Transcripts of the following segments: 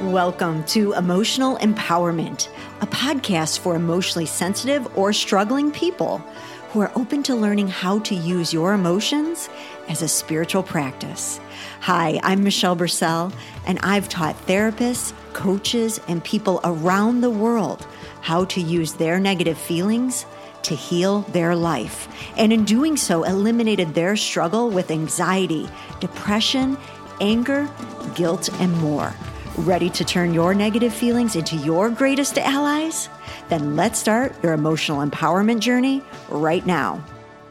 Welcome to Emotional Empowerment, a podcast for emotionally sensitive or struggling people who are open to learning how to use your emotions as a spiritual practice. Hi, I'm Michelle Bursell, and I've taught therapists, coaches, and people around the world how to use their negative feelings to heal their life, and in doing so, eliminated their struggle with anxiety, depression, anger, guilt, and more. Ready to turn your negative feelings into your greatest allies? Then let's start your emotional empowerment journey right now.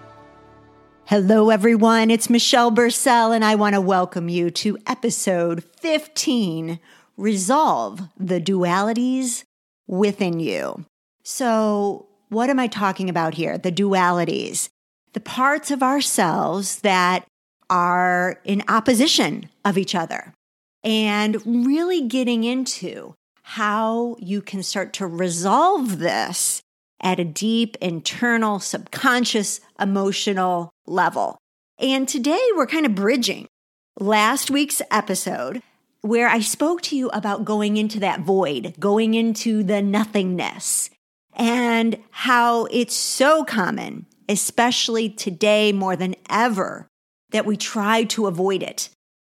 Hello, everyone. It's Michelle Bursell, and I want to welcome you to episode 15, Resolve the Dualities Within You. So, what am I talking about here? The dualities, the parts of ourselves that are in opposition of each other. And really getting into how you can start to resolve this at a deep, internal, subconscious, emotional level. And today we're kind of bridging last week's episode where I spoke to you about going into that void, going into the nothingness, and how it's so common, especially today more than ever, that we try to avoid it.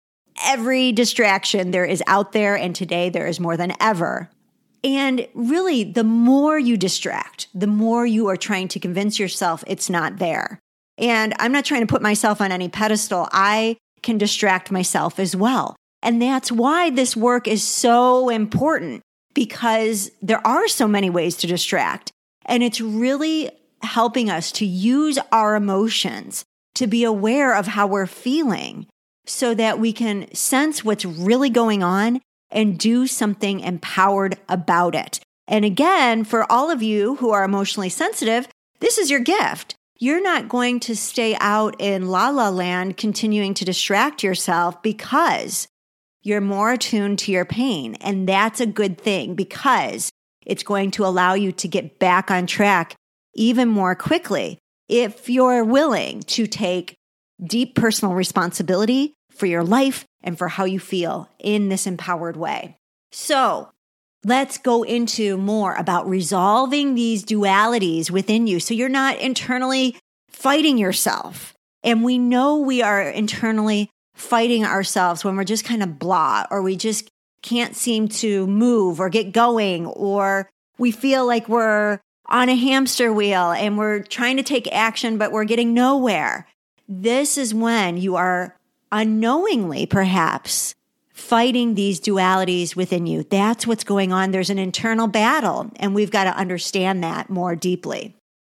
Every distraction there is out there, and today there is more than ever. And really, the more you distract, the more you are trying to convince yourself it's not there. And I'm not trying to put myself on any pedestal. I can distract myself as well. And that's why this work is so important, because there are so many ways to distract. And it's really helping us to use our emotions to be aware of how we're feeling, so that we can sense what's really going on and do something empowered about it. And again, for all of you who are emotionally sensitive, this is your gift. You're not going to stay out in la la land continuing to distract yourself, because you're more attuned to your pain. And that's a good thing, because it's going to allow you to get back on track even more quickly if you're willing to take deep personal responsibility for your life and for how you feel in this empowered way. So let's go into more about resolving these dualities within you so you're not internally fighting yourself. And we know we are internally fighting ourselves when we're just kind of blah, or we just can't seem to move or get going, or we feel like we're on a hamster wheel and we're trying to take action, but we're getting nowhere. This is when you are unknowingly, perhaps, fighting these dualities within you. That's what's going on. There's an internal battle, and we've got to understand that more deeply.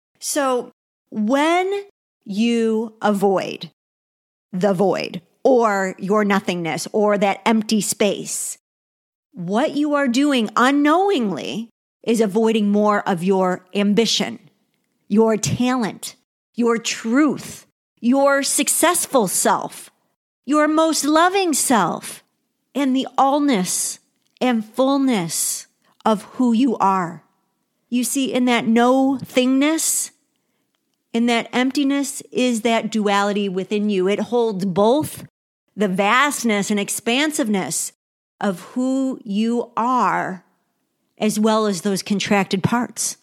So when you avoid the void or your nothingness or that empty space, what you are doing unknowingly is avoiding more of your ambition, your talent, your truth, your successful self, your most loving self, and the allness and fullness of who you are. You see, in that no thingness, in that emptiness, is that duality within you. It holds both the vastness and expansiveness of who you are, as well as those contracted parts.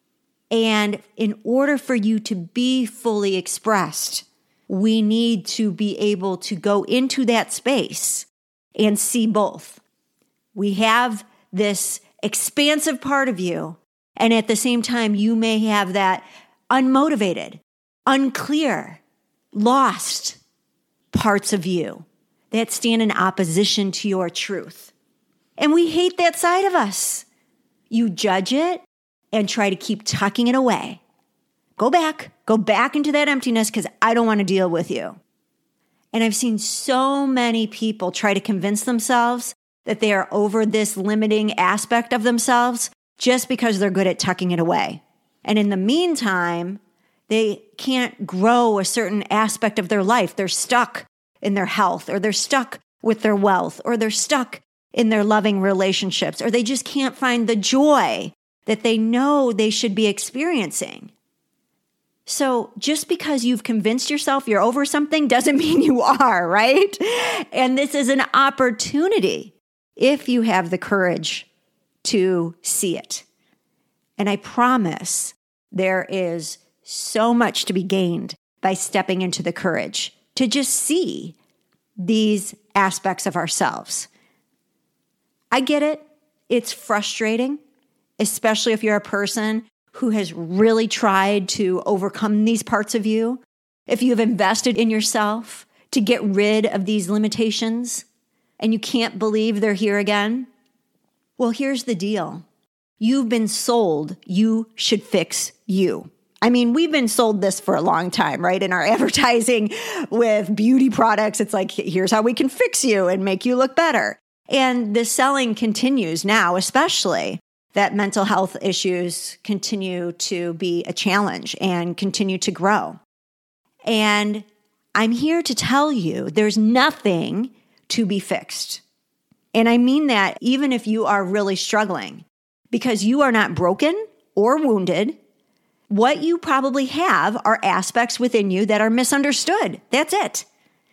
And in order for you to be fully expressed, we need to be able to go into that space and see both. We have this expansive part of you, and at the same time, you may have that unmotivated, unclear, lost parts of you that stand in opposition to your truth. And we hate that side of us. You judge it and try to keep tucking it away. Go back into that emptiness, because I don't want to deal with you. And I've seen so many people try to convince themselves that they are over this limiting aspect of themselves just because they're good at tucking it away. And in the meantime, they can't grow a certain aspect of their life. They're stuck in their health, or they're stuck with their wealth, or they're stuck in their loving relationships, or they just can't find the joy that they know they should be experiencing. So just because you've convinced yourself you're over something doesn't mean you are, right? And this is an opportunity if you have the courage to see it. And I promise there is so much to be gained by stepping into the courage to just see these aspects of ourselves. I get it. It's frustrating, especially if you're a person who has really tried to overcome these parts of you. If you've invested in yourself to get rid of these limitations and you can't believe they're here again. Well, here's the deal. You've been sold you should fix you. I mean, we've been sold this for a long time, right? In our advertising with beauty products, it's like, here's how we can fix you and make you look better. And the selling continues now, especially that mental health issues continue to be a challenge and continue to grow. And I'm here to tell you there's nothing to be fixed. And I mean that even if you are really struggling, because you are not broken or wounded. What you probably have are aspects within you that are misunderstood. That's it.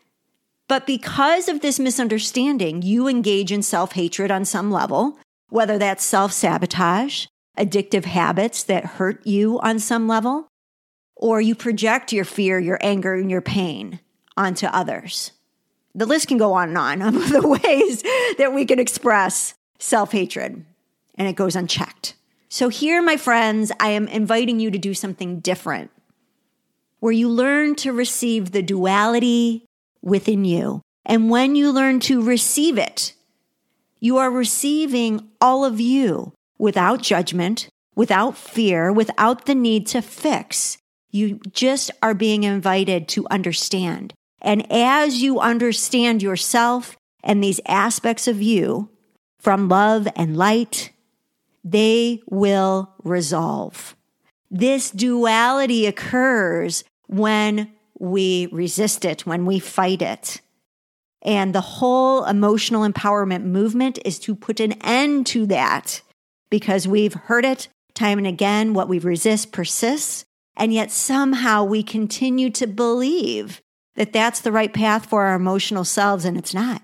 But because of this misunderstanding, you engage in self-hatred on some level, whether that's self-sabotage, addictive habits that hurt you on some level, or you project your fear, your anger, and your pain onto others. The list can go on and on of the ways that we can express self-hatred, and it goes unchecked. So here, my friends, I am inviting you to do something different, where you learn to receive the duality within you. And when you learn to receive it, you are receiving all of you without judgment, without fear, without the need to fix. You just are being invited to understand. And as you understand yourself and these aspects of you from love and light, they will resolve. This duality occurs when we resist it, when we fight it. And the whole emotional empowerment movement is to put an end to that, because we've heard it time and again. What we resist persists, and yet somehow we continue to believe that that's the right path for our emotional selves, and it's not.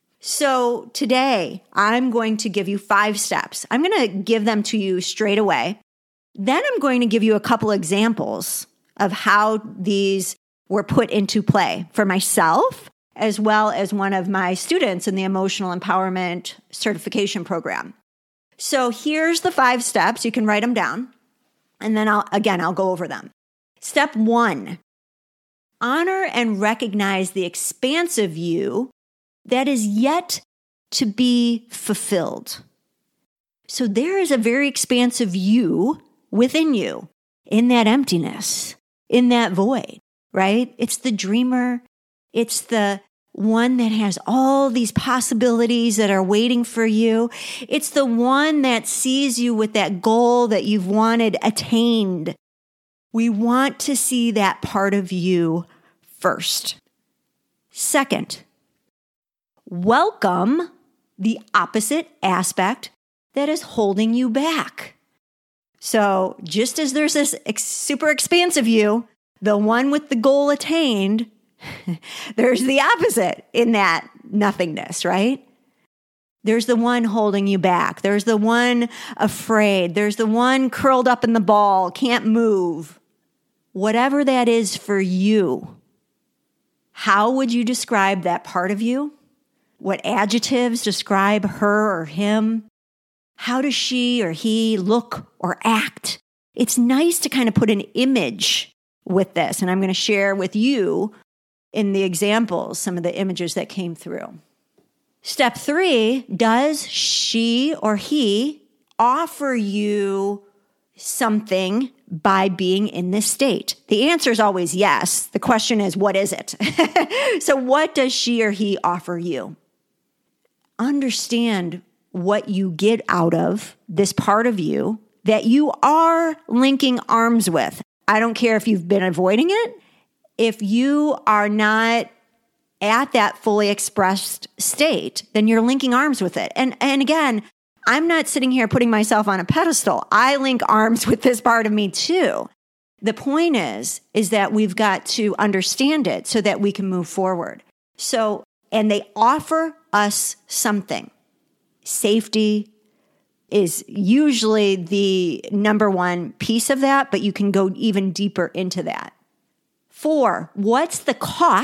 So today, I'm going to give you 5 steps. I'm going to give them to you straight away. Then I'm going to give you a couple examples of how these were put into play for myself, as well as one of my students in the Emotional Empowerment Certification Program. So here's the 5 steps. You can write them down, and then I'll go over them. Step 1, honor and recognize the expansive you that is yet to be fulfilled. So there is a very expansive you within you, in that emptiness, in that void, right? It's the dreamer. It's the one that has all these possibilities that are waiting for you. It's the one that sees you with that goal that you've wanted attained. We want to see that part of you first. Second, welcome the opposite aspect that is holding you back. So just as there's this super expansive you, the one with the goal attained, there's the opposite in that nothingness, right? There's the one holding you back. There's the one afraid. There's the one curled up in the ball, can't move. Whatever that is for you, how would you describe that part of you? What adjectives describe her or him? How does she or he look or act? It's nice to kind of put an image with this, and I'm going to share with you in the examples some of the images that came through. Step 3, does she or he offer you something by being in this state? The answer is always yes. The question is, what is it? So what does she or he offer you? Understand what you get out of this part of you that you are linking arms with. I don't care if you've been avoiding it. If you are not at that fully expressed state, then you're linking arms with it. And again, I'm not sitting here putting myself on a pedestal. I link arms with this part of me too. The point is that we've got to understand it so that we can move forward. So, and they offer us something. Safety is usually the number one piece of that, but you can go even deeper into that. 4, what's the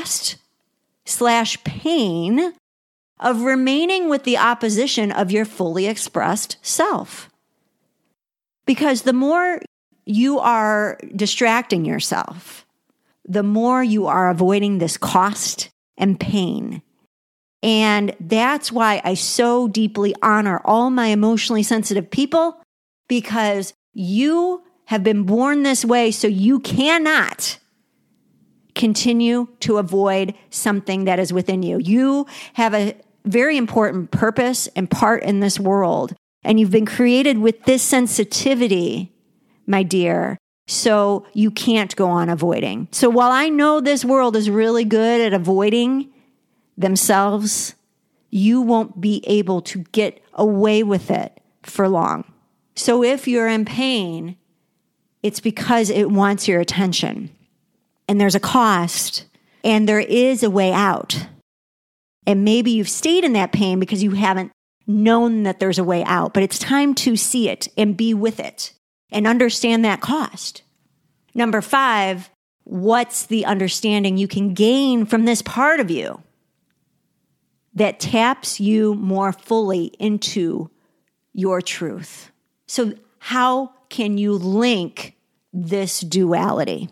cost/pain of remaining with the opposition of your fully expressed self? Because the more you are distracting yourself, the more you are avoiding this cost and pain. And that's why I so deeply honor all my emotionally sensitive people, because you have been born this way, so you cannot continue to avoid something that is within you. You have a very important purpose and part in this world, and you've been created with this sensitivity, my dear, so you can't go on avoiding. So while I know this world is really good at avoiding themselves, you won't be able to get away with it for long. So if you're in pain, it's because it wants your attention. And there's a cost, and there is a way out. And maybe you've stayed in that pain because you haven't known that there's a way out, but it's time to see it and be with it and understand that cost. Number 5, what's the understanding you can gain from this part of you that taps you more fully into your truth? So how can you link this duality?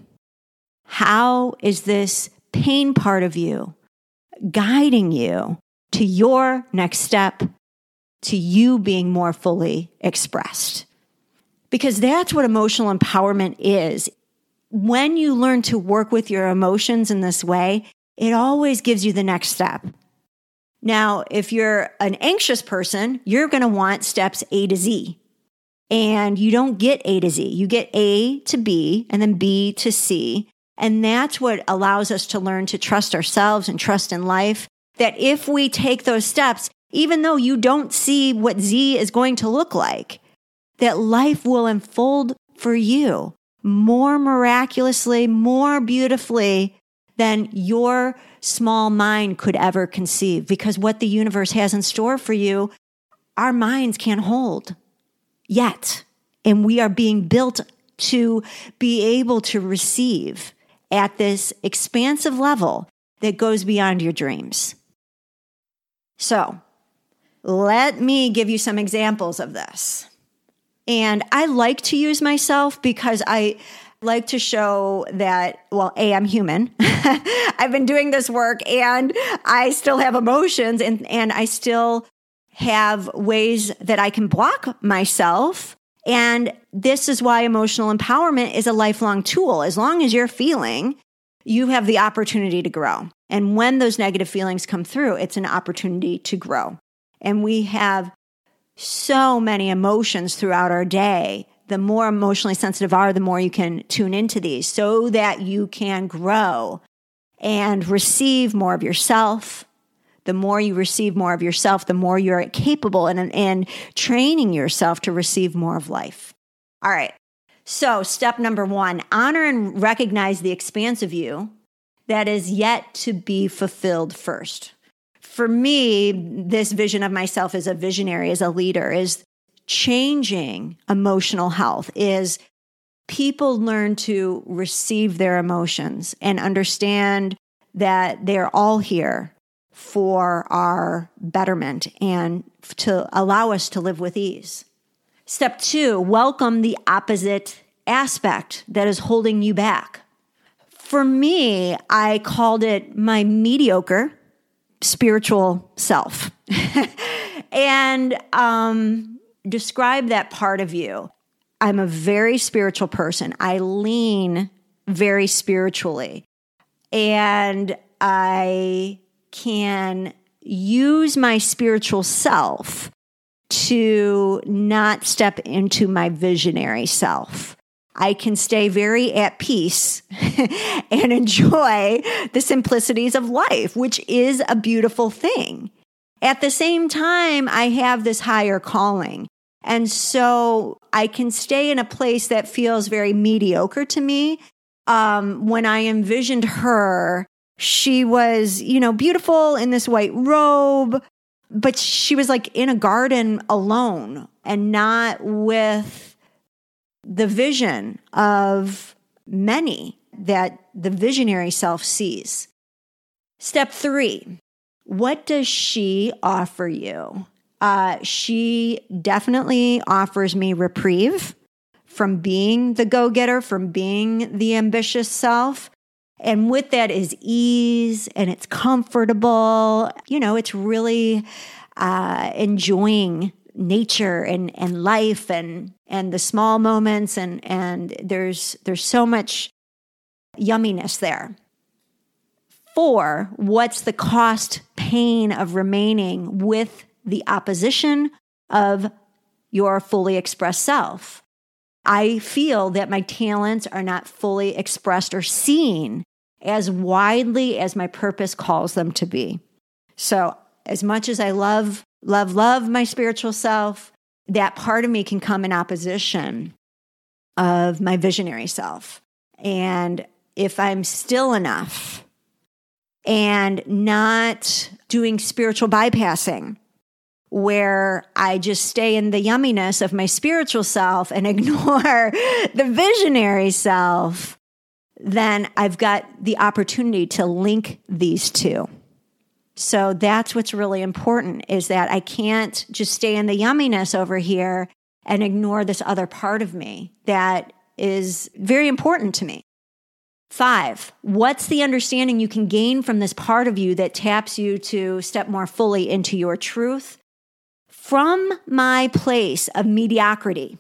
How is this pain part of you guiding you to your next step, to you being more fully expressed? Because that's what emotional empowerment is. When you learn to work with your emotions in this way, it always gives you the next step. Now, if you're an anxious person, you're going to want steps A to Z. And you don't get A to Z. You get A to B and then B to C. And that's what allows us to learn to trust ourselves and trust in life. That if we take those steps, even though you don't see what Z is going to look like, that life will unfold for you more miraculously, more beautifully than your small mind could ever conceive. Because what the universe has in store for you, our minds can't hold yet. And we are being built to be able to receive at this expansive level that goes beyond your dreams. So, let me give you some examples of this. And I like to use myself because I like to show that, well, A, I'm human. I've been doing this work and I still have emotions and I still have ways that I can block myself. And this is why emotional empowerment is a lifelong tool. As long as you're feeling, you have the opportunity to grow. And when those negative feelings come through, it's an opportunity to grow. And we have so many emotions throughout our day. The more emotionally sensitive are, the more you can tune into these so that you can grow and receive more of yourself. The more you receive more of yourself, the more you're capable and training yourself to receive more of life. All right. So step number 1, honor and recognize the expansive you that is yet to be fulfilled first. For me, this vision of myself as a visionary, as a leader, is changing emotional health, is people learn to receive their emotions and understand that they're all here for our betterment and to allow us to live with ease. Step 2, welcome the opposite aspect that is holding you back. For me, I called it my mediocre spiritual self. And describe that part of you. I'm a very spiritual person. I lean very spiritually. And I can use my spiritual self to not step into my visionary self. I can stay very at peace and enjoy the simplicities of life, which is a beautiful thing. At the same time, I have this higher calling. And so I can stay in a place that feels very mediocre to me. When I envisioned her, she was, beautiful in this white robe, But she was like in a garden alone and not with the vision of many that the visionary self sees. Step 3, what does she offer you? She definitely offers me reprieve from being the go-getter, from being the ambitious self. And with that is ease, and it's comfortable. It's really enjoying nature and life and the small moments, and there's so much yumminess there. 4, what's the cost pain of remaining with the opposition of your fully expressed self? I feel that my talents are not fully expressed or seen as widely as my purpose calls them to be. So as much as I love my spiritual self, that part of me can come in opposition of my visionary self. And if I'm still enough and not doing spiritual bypassing, where I just stay in the yumminess of my spiritual self and ignore the visionary self, then I've got the opportunity to link these two. So that's what's really important, is that I can't just stay in the yumminess over here and ignore this other part of me that is very important to me. 5, what's the understanding you can gain from this part of you that taps you to step more fully into your truth? From my place of mediocrity,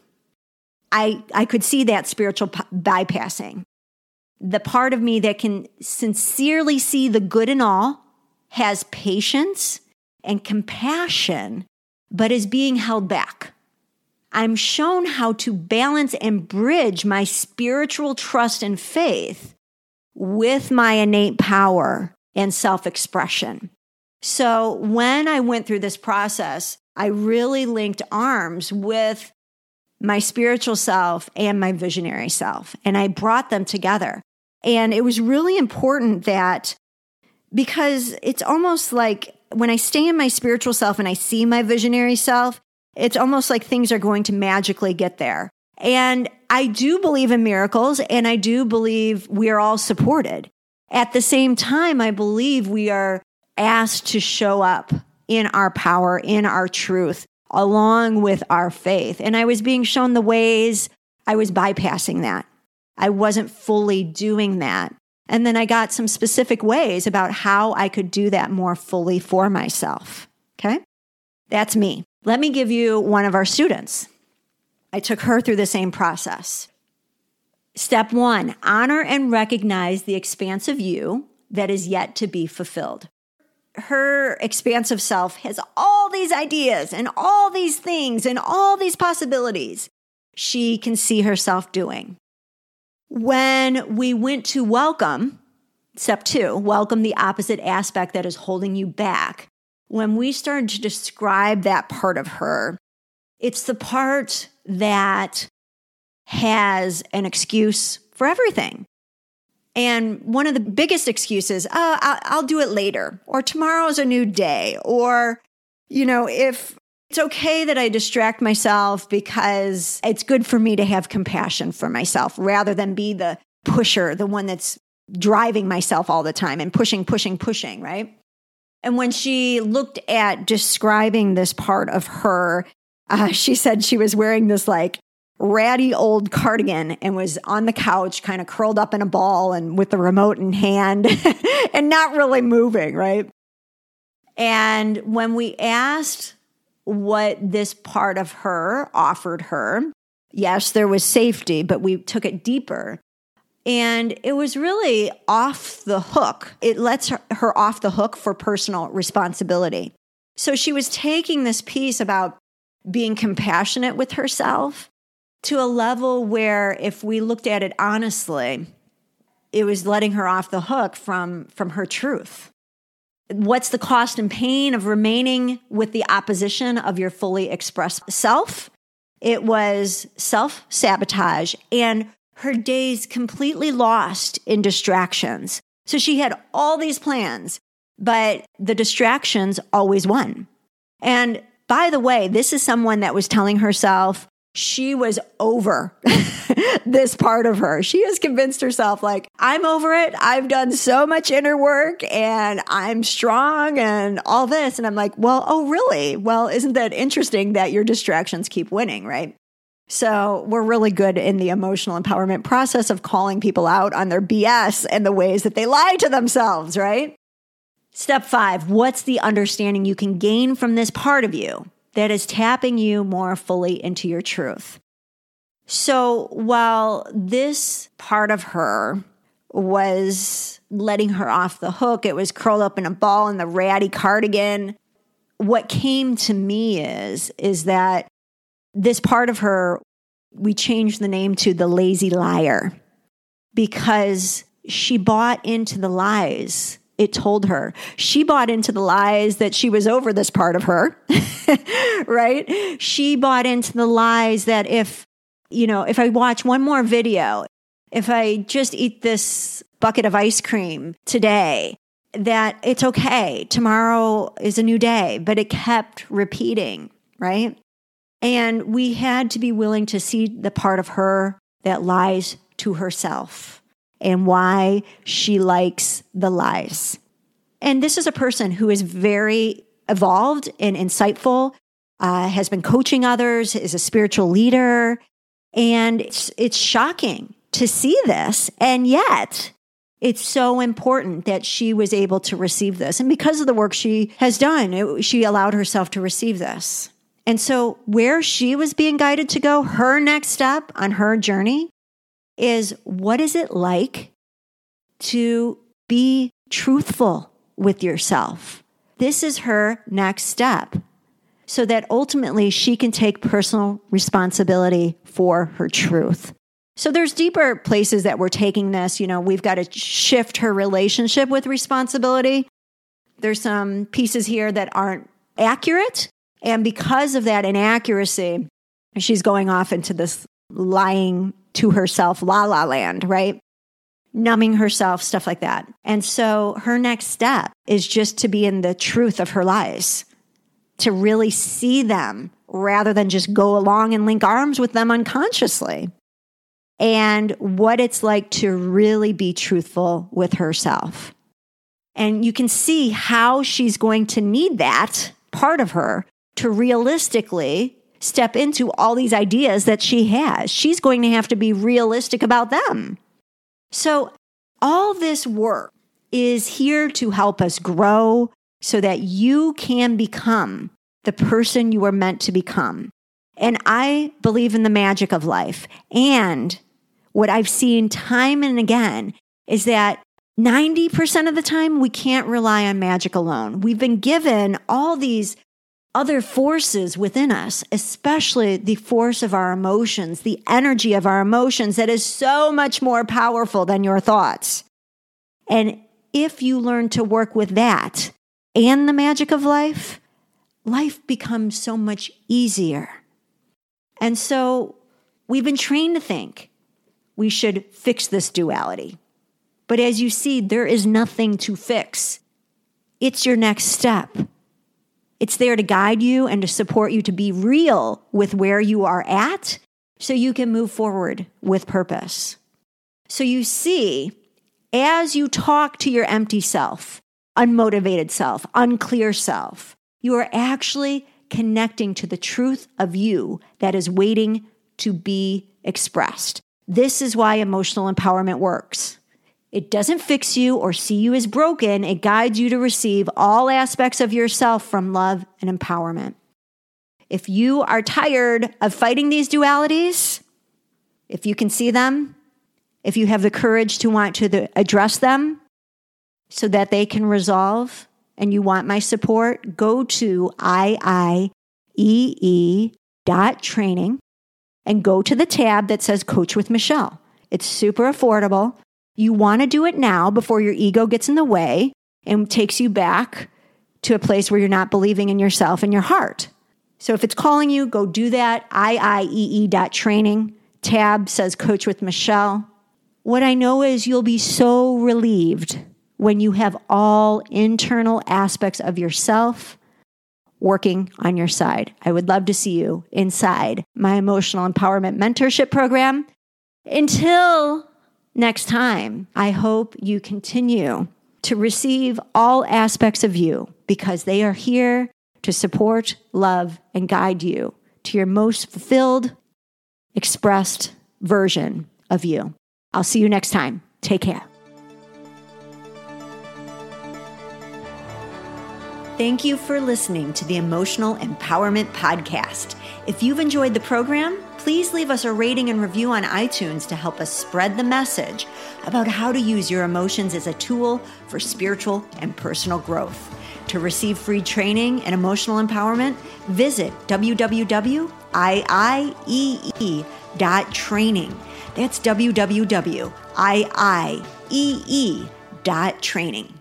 I could see that spiritual bypassing. The part of me that can sincerely see the good in all, has patience and compassion, but is being held back. I'm shown how to balance and bridge my spiritual trust and faith with my innate power and self-expression. So when I went through this process, I really linked arms with my spiritual self and my visionary self, and I brought them together. And it was really important that, because it's almost like when I stay in my spiritual self and I see my visionary self, it's almost like things are going to magically get there. And I do believe in miracles, and I do believe we are all supported. At the same time, I believe we are asked to show up in our power, in our truth, along with our faith. And I was being shown the ways I was bypassing that. I wasn't fully doing that. And then I got some specific ways about how I could do that more fully for myself. Okay? That's me. Let me give you one of our students. I took her through the same process. Step 1, honor and recognize the expansive you that is yet to be fulfilled. Her expansive self has all these ideas and all these things and all these possibilities she can see herself doing. When we went to welcome, step 2, welcome the opposite aspect that is holding you back. When we started to describe that part of her, it's the part that has an excuse for everything. And one of the biggest excuses, I'll do it later, or tomorrow's a new day, or, if it's okay that I distract myself because it's good for me to have compassion for myself rather than be the pusher, the one that's driving myself all the time and pushing, right? And when she looked at describing this part of her, she said she was wearing this like ratty old cardigan and was on the couch kind of curled up in a ball and with the remote in hand and not really moving, right? And when we asked what this part of her offered her, yes, there was safety, but we took it deeper. And it was really off the hook. It lets her off the hook for personal responsibility. So she was taking this piece about being compassionate with herself to a level where, if we looked at it honestly, it was letting her off the hook from her truth. What's the cost and pain of remaining with the opposition of your fully expressed self? It was self-sabotage and her days completely lost in distractions. So she had all these plans, but the distractions always won. And by the way, this is someone that was telling herself she was over this part of her. She has convinced herself, like, I'm over it. I've done so much inner work and I'm strong and all this. And I'm like, well, oh, really? Well, isn't that interesting that your distractions keep winning, right? So we're really good in the emotional empowerment process of calling people out on their BS and the ways that they lie to themselves, right? Step 5, what's the understanding you can gain from this part of you that is tapping you more fully into your truth? So while this part of her was letting her off the hook, it was curled up in a ball in the ratty cardigan, what came to me is that this part of her, we changed the name to the lazy liar because she bought into the lies it told her. She bought into the lies that she was over this part of her, right? She bought into the lies that if I watch one more video, if I just eat this bucket of ice cream today, that it's okay. Tomorrow is a new day, but it kept repeating, right? And we had to be willing to see the part of her that lies to herself and why she likes the lies. And this is a person who is very evolved and insightful, has been coaching others, is a spiritual leader. And it's shocking to see this. And yet it's so important that she was able to receive this. And because of the work she has done, she allowed herself to receive this. And so where she was being guided to go, her next step on her journey is, what is it like to be truthful with yourself? This is her next step, so that ultimately she can take personal responsibility for her truth. So there's deeper places that we're taking this. We've got to shift her relationship with responsibility. There's some pieces here that aren't accurate. And because of that inaccuracy, she's going off into this lying to herself, la land, right? Numbing herself, stuff like that. And so her next step is just to be in the truth of her lies, to really see them rather than just go along and link arms with them unconsciously. And what it's like to really be truthful with herself. And you can see how she's going to need that part of her to realistically step into all these ideas that she has. She's going to have to be realistic about them. So all this work is here to help us grow so that you can become the person you are meant to become. And I believe in the magic of life. And what I've seen time and again is that 90% of the time, we can't rely on magic alone. We've been given all these other forces within us, especially the force of our emotions, the energy of our emotions that is so much more powerful than your thoughts. And if you learn to work with that and the magic of life, life becomes so much easier. And so we've been trained to think we should fix this duality. But as you see, there is nothing to fix. It's your next step. It's there to guide you and to support you to be real with where you are at so you can move forward with purpose. So you see, as you talk to your empty self, unmotivated self, unclear self, you are actually connecting to the truth of you that is waiting to be expressed. This is why emotional empowerment works. It doesn't fix you or see you as broken. It guides you to receive all aspects of yourself from love and empowerment. If you are tired of fighting these dualities, if you can see them, if you have the courage to want to address them so that they can resolve, and you want my support, go to IIEE.training and go to the tab that says Coach with Michelle. It's super affordable. You want to do it now before your ego gets in the way and takes you back to a place where you're not believing in yourself and your heart. So if it's calling you, go do that. IIEE.training. Tab says Coach with Michelle. What I know is you'll be so relieved when you have all internal aspects of yourself working on your side. I would love to see you inside my Emotional Empowerment Mentorship Program. Until next time, I hope you continue to receive all aspects of you because they are here to support, love, and guide you to your most fulfilled, expressed version of you. I'll see you next time. Take care. Thank you for listening to the Emotional Empowerment Podcast. If you've enjoyed the program, please leave us a rating and review on iTunes to help us spread the message about how to use your emotions as a tool for spiritual and personal growth. To receive free training and emotional empowerment, visit www.iiee.training. That's www.iiee.training.